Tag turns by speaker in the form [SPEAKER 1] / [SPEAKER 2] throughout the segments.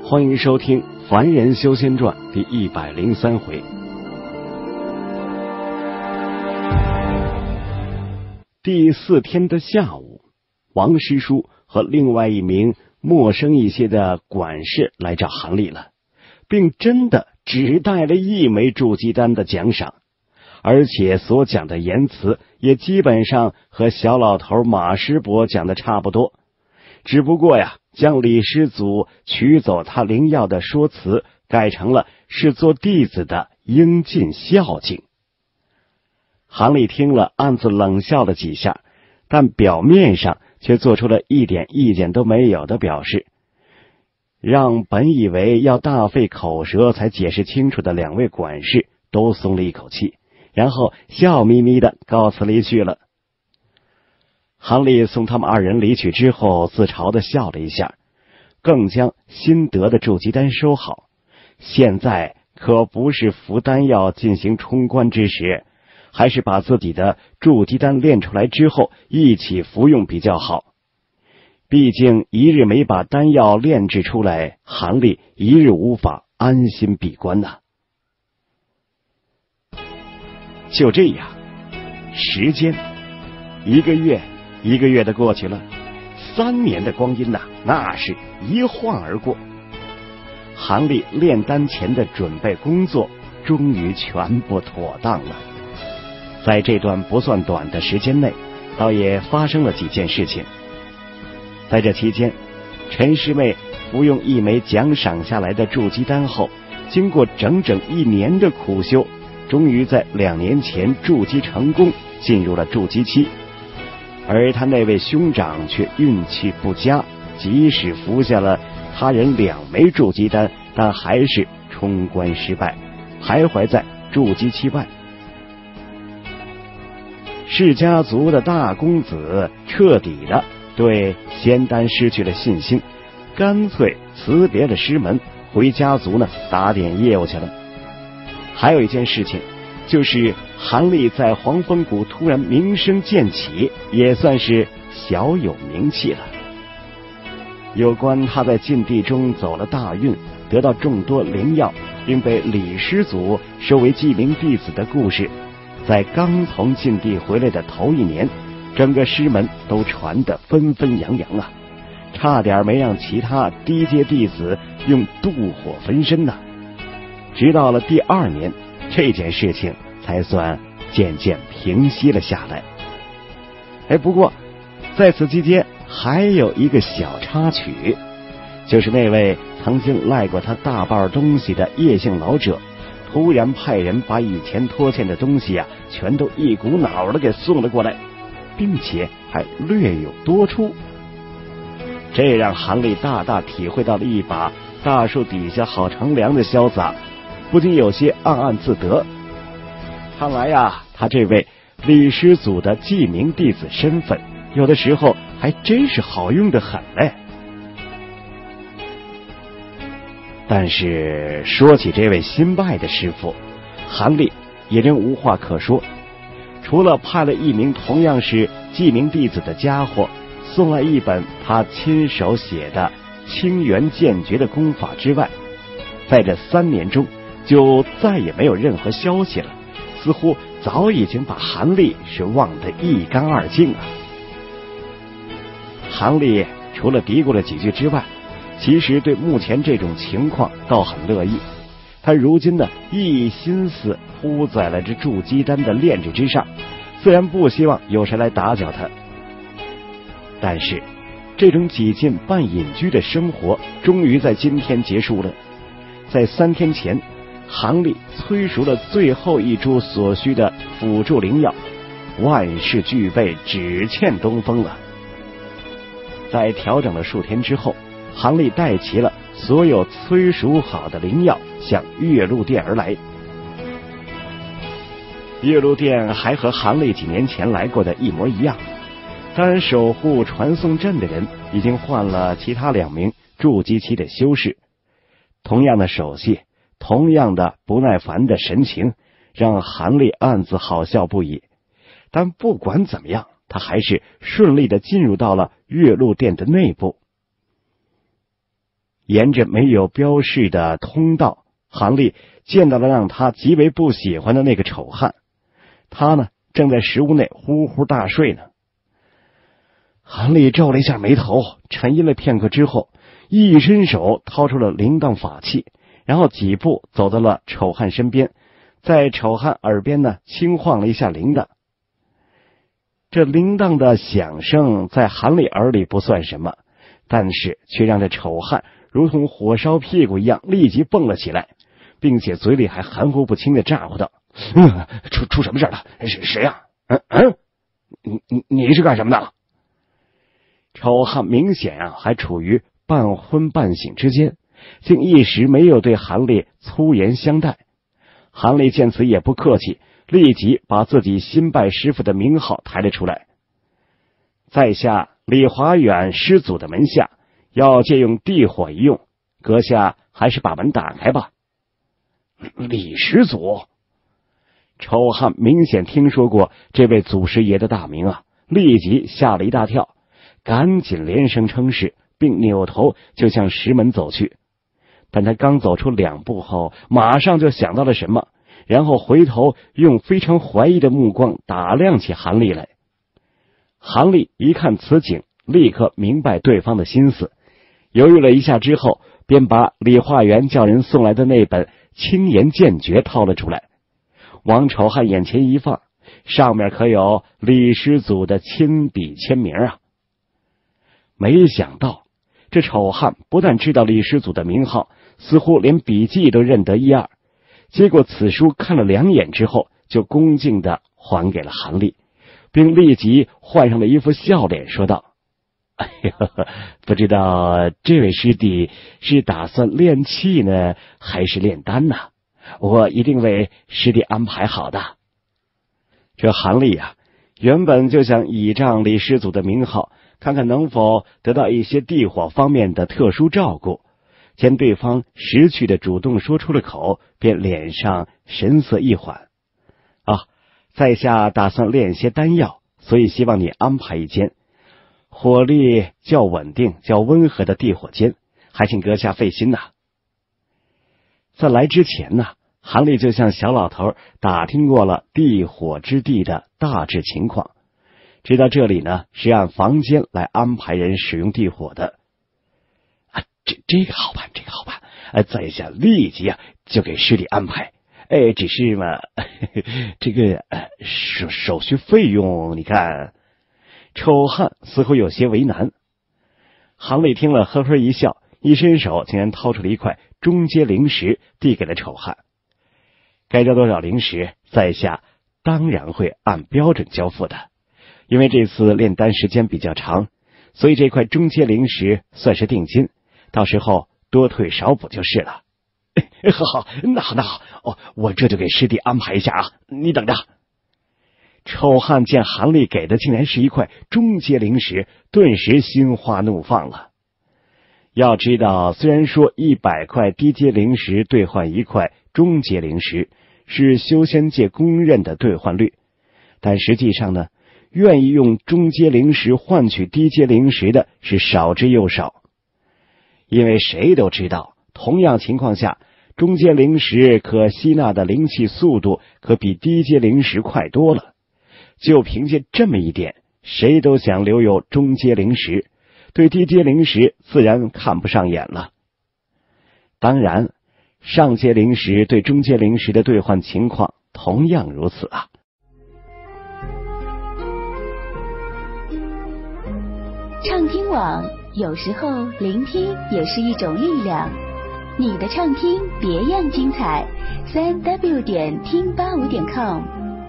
[SPEAKER 1] 欢迎收听《凡人修仙传》第103回。第4天的下午，王师叔和另外一名陌生一些的管事来找韩立了，并真的只带了1枚筑基丹的奖赏，而且所讲的言辞也基本上和小老头马师伯讲的差不多，只不过呀，将李师祖取走他灵药的说辞改成了是做弟子的应尽孝敬。韩立听了暗自冷笑了几下，但表面上却做出了一点意见都没有的表示，让本以为要大费口舌才解释清楚的2位管事都松了一口气，然后笑眯眯的告辞离去了。韩立送他们2人离去之后，自嘲的笑了一下，更将新得的筑基丹收好。现在可不是服丹药进行冲关之时，还是把自己的筑基丹炼出来之后一起服用比较好。毕竟一日没把丹药炼制出来，韩立一日无法安心闭关呐。就这样，时间一个月的过去了，3年的光阴呐，那是一晃而过。韩立炼丹前的准备工作终于全部妥当了。在这段不算短的时间内，倒也发生了几件事情。在这期间，陈师妹服用1枚奖赏下来的筑基丹后，经过整整1年的苦修，终于在2年前筑基成功，进入了筑基期。而他那位兄长却运气不佳，即使服下了他人2枚筑基丹，但还是冲关失败，徘徊在筑基期外。氏家族的大公子彻底的对仙丹失去了信心，干脆辞别了师门，回家族呢打点业务去了。还有一件事情，就是韩立在黄风谷突然名声渐起，也算是小有名气了。有关他在禁地中走了大运，得到众多灵药，并被李师祖收为记名弟子的故事，在刚从禁地回来的头1年，整个师门都传得纷纷扬扬啊，差点没让其他低阶弟子用妒火焚身呐。直到了第2年，这件事情才算渐渐平息了下来。不过在此期间还有一个小插曲，就是那位曾经赖过他大半东西的叶姓老者，突然派人把以前拖欠的东西全都一股脑的给送了过来，并且还略有多出。这让韩立大大体会到了一把大树底下好乘凉的潇洒，不禁有些暗暗自得。看来他这位李师祖的记名弟子身份，有的时候还真是好用的很嘞。但是说起这位新拜的师傅，韩立也真无话可说。除了派了1名同样是记名弟子的家伙送来1本他亲手写的清源剑诀的功法之外，在这3年中就再也没有任何消息了，似乎早已经把韩立是忘得一干二净了。韩立除了嘀咕了几句之外，其实对目前这种情况倒很乐意。他如今呢，一心思扑在了这筑基丹的炼制之上，虽然不希望有谁来打搅他，但是这种几近半隐居的生活终于在今天结束了。在3天前，韩立催熟了最后1株所需的辅助灵药，万事俱备，只欠东风了。在调整了数天之后，韩立带齐了所有催熟好的灵药，向月露殿而来。月露殿还和韩立几年前来过的一模一样，但守护传送阵的人已经换了其他2名筑基期的修士。同样的手气，同样的不耐烦的神情，让韩立暗自好笑不已。但不管怎么样，他还是顺利的进入到了月露殿的内部。 沿着没有标示的通道，韩立见到了让他极为不喜欢的那个丑汉，他呢正在石屋内呼呼大睡呢。韩立皱了一下眉头，沉吟了片刻之后，一伸手掏出了铃铛法器，然后几步走到了丑汉身边，在丑汉耳边呢轻晃了一下铃铛。这铃铛的响声在韩立耳里不算什么，但是却让这丑汉如同火烧屁股一样立即蹦了起来，并且嘴里还含糊不清的咋呼道：“出什么事了？谁呀？你是干什么的？”丑汉明显还处于半昏半醒之间，竟一时没有对韩立粗言相待。韩立见此也不客气，立即把自己新拜师傅的名号抬了出来。在下李华远师祖的门下，要借用地火一用，阁下还是把门打开吧。李师祖？丑汉明显听说过这位祖师爷的大名啊，立即吓了一大跳，赶紧连声称是，并扭头就向石门走去。但他刚走出2步后，马上就想到了什么，然后回头用非常怀疑的目光打量起韩立来。韩立一看此景，立刻明白对方的心思，犹豫了一下之后，便把李化元叫人送来的那本青岩剑诀掏了出来，往丑汉眼前一放，上面可有李师祖的亲笔签名啊。没想到这丑汉不但知道李师祖的名号，似乎连笔迹都认得一二。接过此书看了2眼之后，就恭敬地还给了韩立，并立即换上了一副笑脸，说道：“哎呀，不知道这位师弟是打算练气呢，还是炼丹呢？我一定为师弟安排好的。”这韩立啊，原本就想倚仗李师祖的名号，看看能否得到一些地火方面的特殊照顾。见对方识趣的主动说出了口，便脸上神色一缓：“在下打算炼些丹药，所以希望你安排一间火力较稳定、较温和的地火间，还请阁下费心呐。”在来之前呢，韩立就向小老头打听过了地火之地的大致情况，知道这里呢是按房间来安排人使用地火的。这个好办，在下立即就给师弟安排。只是嘛，这个手续费用，你看。丑汉似乎有些为难。韩立听了呵呵一笑，一伸手竟然掏出了一块中阶灵石，递给了丑汉。该交多少灵石，在下当然会按标准交付的。因为这次炼丹时间比较长，所以这块中阶灵石算是定金，到时候多退少补就是了。好，那好，我这就给师弟安排一下啊，你等着。丑汉见韩立给的竟然是一块中阶灵石，顿时心花怒放了。要知道，虽然说100块低阶灵石兑换1块中阶灵石是修仙界公认的兑换率，但实际上呢，愿意用中阶灵石换取低阶灵石的是少之又少。因为谁都知道，同样情况下，中阶灵石可吸纳的灵气速度可比低阶灵石快多了。就凭借这么一点，谁都想留有中阶灵石，对低阶灵石自然看不上眼了。当然，上阶灵石对中阶灵石的兑换情况同样如此啊。
[SPEAKER 2] 畅听网，有时候聆听也是一种力量。你的畅听别样精彩，3w 点听85.com。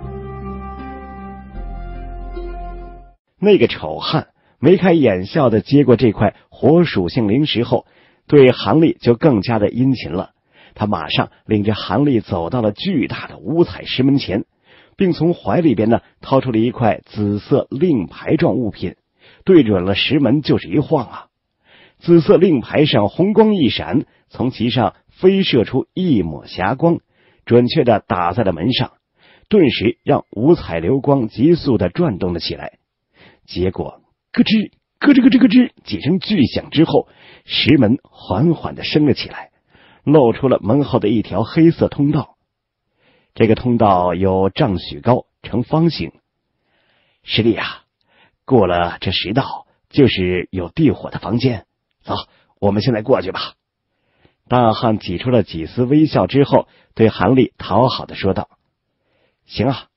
[SPEAKER 1] 那个丑汉眉开眼笑的接过这块火属性灵石后，对韩立就更加的殷勤了。他马上领着韩立走到了巨大的五彩石门前，并从怀里边呢掏出了一块紫色令牌状物品，对准了石门就是一晃啊。紫色令牌上红光一闪，从其上飞射出一抹霞光，准确的打在了门上，顿时让五彩流光急速的转动了起来。结果咯吱咯吱咯吱咯吱几声巨响之后，石门缓缓地升了起来，露出了门后的一条黑色通道。这个通道有丈许高，呈方形。师弟啊，过了这10道就是有地火的房间，走，我们现在过去吧。大汉挤出了几丝微笑之后，对韩立讨好的说道：行啊。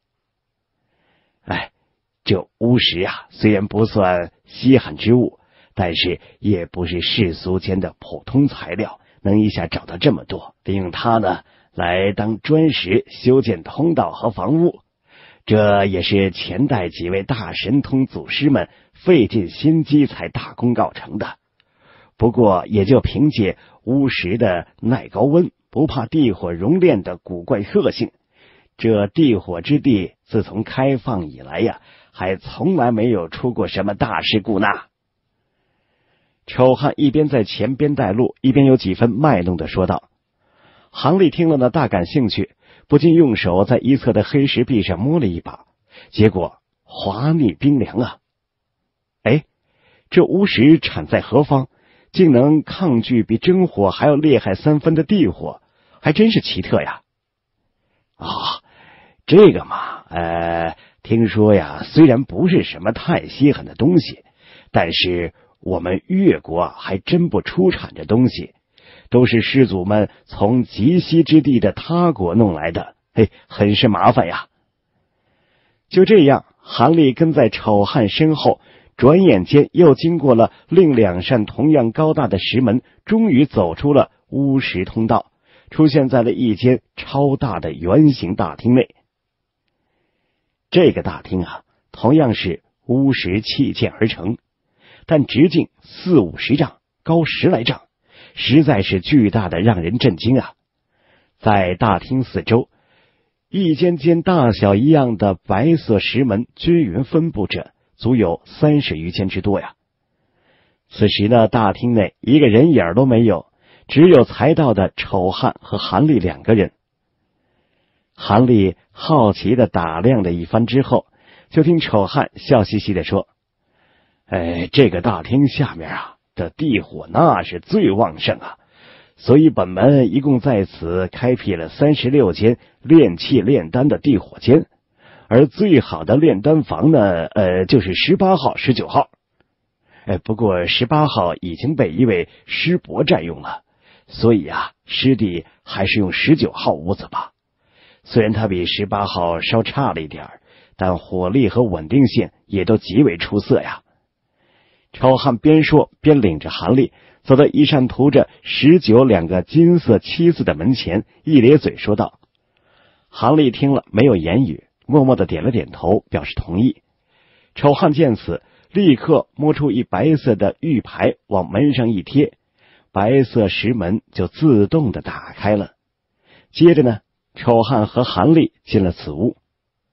[SPEAKER 1] 这巫石啊，虽然不算稀罕之物，但是也不是世俗间的普通材料，能一下找到这么多，利用它呢来当砖石修建通道和房屋，这也是前代几位大神通祖师们费尽心机才大功告成的。不过也就凭借巫石的耐高温、不怕地火熔炼的古怪特性，这地火之地自从开放以来呀，还从来没有出过什么大事故呢。丑汉一边在前边带路，一边有几分卖弄的说道。杭立听了呢，大感兴趣，不禁用手在一侧的黑石壁上摸了一把，结果滑腻冰凉啊！这巫石产在何方，竟能抗拒比真火还要厉害3分的地火，还真是奇特呀！这个嘛，听说呀，虽然不是什么太稀罕的东西，但是我们越国还真不出产这东西，都是师祖们从极西之地的他国弄来的，很是麻烦呀。就这样，韩立跟在丑汉身后，转眼间又经过了另2扇同样高大的石门，终于走出了巫石通道，出现在了一间超大的圆形大厅内。这个大厅啊，同样是巫石砌建而成，但直径40-50丈，高10来丈，实在是巨大的让人震惊啊！在大厅四周，一间间大小一样的白色石门均匀分布着，足有30余间之多呀。此时呢，大厅内一个人影都没有，只有才到的丑汉和韩立2个人。韩立好奇的打量了一番之后，就听丑汉笑嘻嘻的说：这个大厅下面啊的地火那是最旺盛啊，所以本门一共在此开辟了36间炼气炼丹的地火间，而最好的炼丹房呢，就是18号、19号。不过18号已经被一位师伯占用了，所以啊，师弟还是用19号屋子吧。虽然它比18号稍差了一点，但火力和稳定性也都极为出色呀。丑汉边说边领着韩立走到一扇涂着19两个金色漆字的门前，一咧嘴说道。韩立听了没有言语，默默的点了点头，表示同意。丑汉见此，立刻摸出一白色的玉牌往门上一贴，白色石门就自动的打开了。接着呢，丑汉和韩立进了此屋。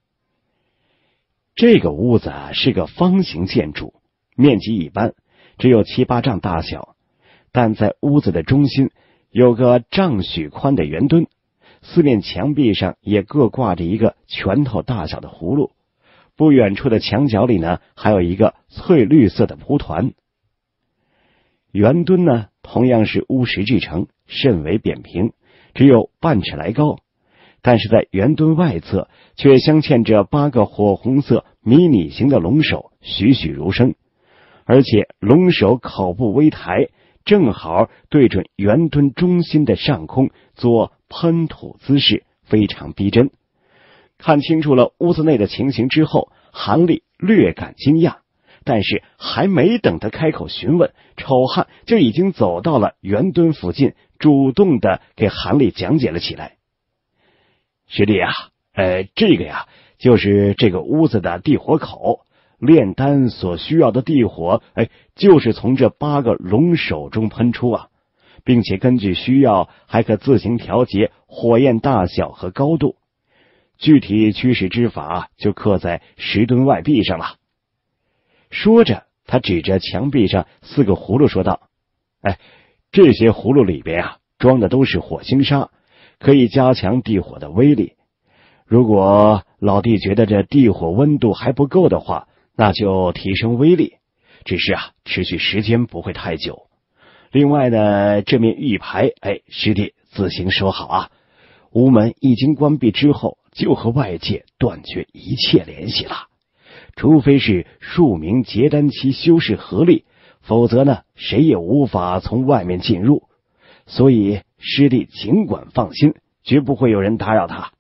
[SPEAKER 1] 这个屋子是个方形建筑，面积一般，只有7-8丈大小，但在屋子的中心有个丈许宽的圆墩，四面墙壁上也各挂着一个拳头大小的葫芦，不远处的墙角里呢，还有一个翠绿色的蒲团。圆墩呢，同样是乌石制成，甚为扁平，只有半尺来高，但是在圆墩外侧却镶嵌着8个火红色迷你型的龙首，栩栩如生，而且龙首口部微抬，正好对准圆墩中心的上空做喷吐姿势，非常逼真。看清楚了屋子内的情形之后，韩立略感惊讶，但是还没等他开口询问，丑汉就已经走到了圆墩附近，主动的给韩立讲解了起来。师弟啊，这个呀，就是这个屋子的地火口，炼丹所需要的地火，就是从这8个龙首中喷出啊，并且根据需要还可自行调节火焰大小和高度。具体驱使之法就刻在石墩外壁上了。说着，他指着墙壁上4个葫芦说道：这些葫芦里边啊，装的都是火星沙，可以加强地火的威力。如果老弟觉得这地火温度还不够的话，那就提升威力。 只是持续时间不会太久。另外呢，这面玉牌，师弟自行收好屋门一经关闭之后，就和外界断绝一切联系了。除非是数名结丹期修士合力，否则呢，谁也无法从外面进入。所以师弟尽管放心，绝不会有人打扰他。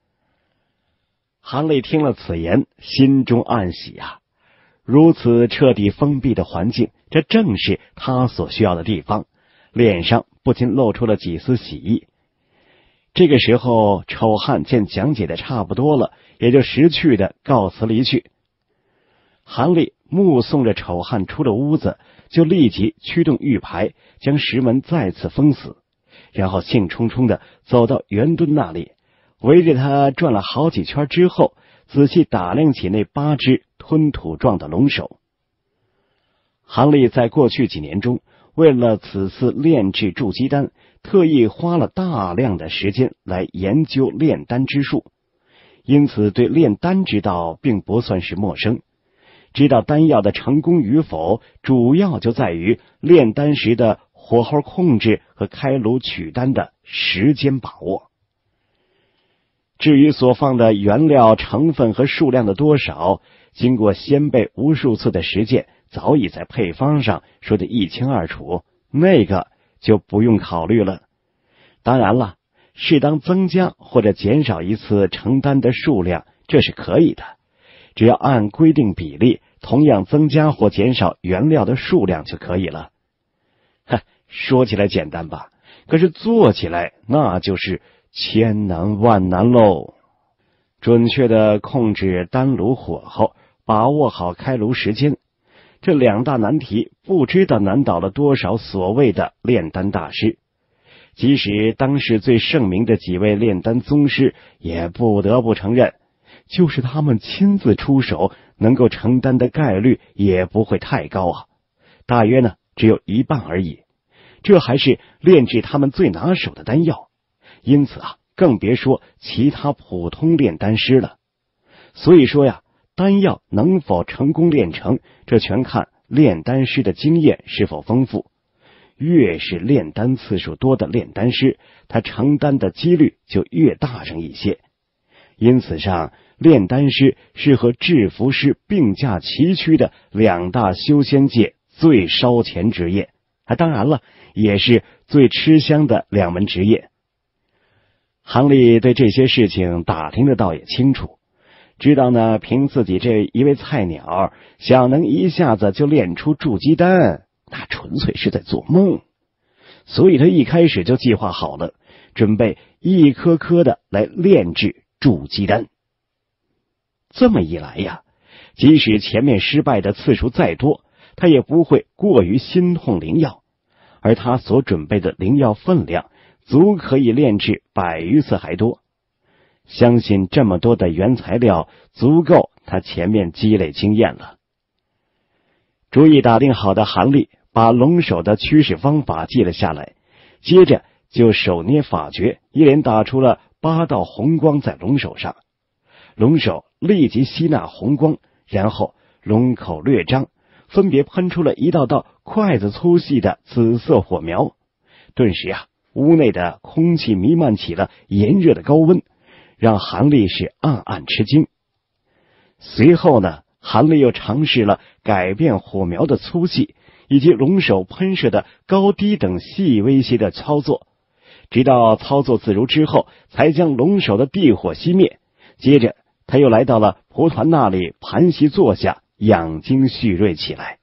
[SPEAKER 1] 韩立听了此言，心中暗喜如此彻底封闭的环境，这正是他所需要的地方，脸上不禁露出了几丝喜意。这个时候，丑汉见讲解的差不多了，也就识趣的告辞离去。韩立目送着丑汉出了屋子，就立即驱动玉牌，将石门再次封死，然后兴冲冲的走到圆墩那里，围着他转了好几圈之后，仔细打量起那8只吞吐状的龙首。韩立在过去几年中，为了此次炼制筑基丹，特意花了大量的时间来研究炼丹之术，因此对炼丹之道并不算是陌生。知道丹药的成功与否，主要就在于炼丹时的火候控制和开炉取丹的时间把握。至于所放的原料成分和数量的多少，经过先辈无数次的实践，早已在配方上说得一清二楚，那个就不用考虑了。当然了，适当增加或者减少一次成丹的数量，这是可以的，只要按规定比例同样增加或减少原料的数量就可以了。说起来简单吧，可是做起来那就是千难万难喽。准确的控制丹炉火候，把握好开炉时间，这2大难题不知道难倒了多少所谓的炼丹大师。即使当时最盛名的几位炼丹宗师，也不得不承认，就是他们亲自出手，能够成丹的概率也不会太高大约呢只有1半而已。这还是炼制他们最拿手的丹药，因此更别说其他普通炼丹师了。所以说丹药能否成功炼成，这全看炼丹师的经验是否丰富。越是炼丹次数多的炼丹师，他成丹的几率就越大上一些。因此上，炼丹师是和制服师并驾齐驱的2大修仙界最烧钱职业，当然了，也是最吃香的2门职业。韩立对这些事情打听的倒也清楚，知道呢，凭自己这一位菜鸟想能一下子就炼出筑基丹，那纯粹是在做梦。所以他一开始就计划好了，准备一颗颗的来炼制筑基丹。这么一来即使前面失败的次数再多，他也不会过于心痛灵药，而他所准备的灵药分量足可以炼制100余次还多。相信这么多的原材料足够他前面积累经验了。主意打定好的韩立把龙首的驱使方法记了下来，接着就手捏法诀，一连打出了8道红光在龙首上。龙首立即吸纳红光，然后龙口略张，分别喷出了一道道筷子粗细的紫色火苗。顿时屋内的空气弥漫起了炎热的高温，让韩立是暗暗吃惊。随后呢，韩立又尝试了改变火苗的粗细，以及龙首喷射的高低等细微些的操作，直到操作自如之后，才将龙首的地火熄灭。接着他又来到了蒲团那里盘膝坐下，养精蓄锐起来。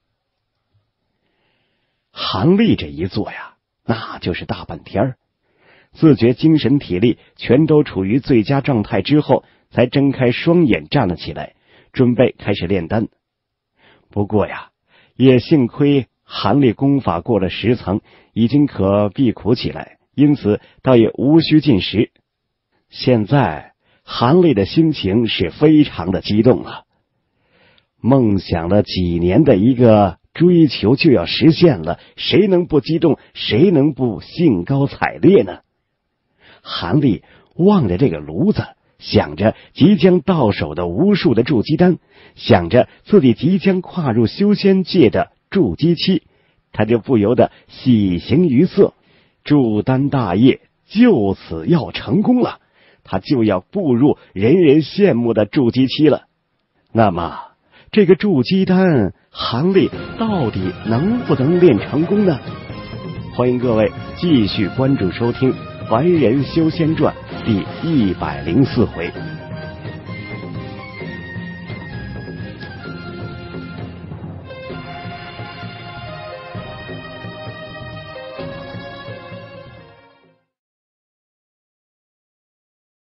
[SPEAKER 1] 韩立这一坐那就是大半天，自觉精神体力全都处于最佳状态之后，才睁开双眼站了起来，准备开始炼丹。不过也幸亏韩立功法过了10层，已经可避苦起来，因此倒也无需进食。现在韩立的心情是非常的激动梦想了几年的一个追求就要实现了，谁能不激动，谁能不兴高采烈呢？韩立望着这个炉子， 想着即将到手的无数的筑基丹，想着自己即将跨入修仙界的筑基期，他就不由得喜形于色。筑丹大业就此要成功了，他就要步入人人羡慕的筑基期了。那么这个筑基丹韩立到底能不能练成功呢？欢迎各位继续关注收听《凡人修仙传》第104回。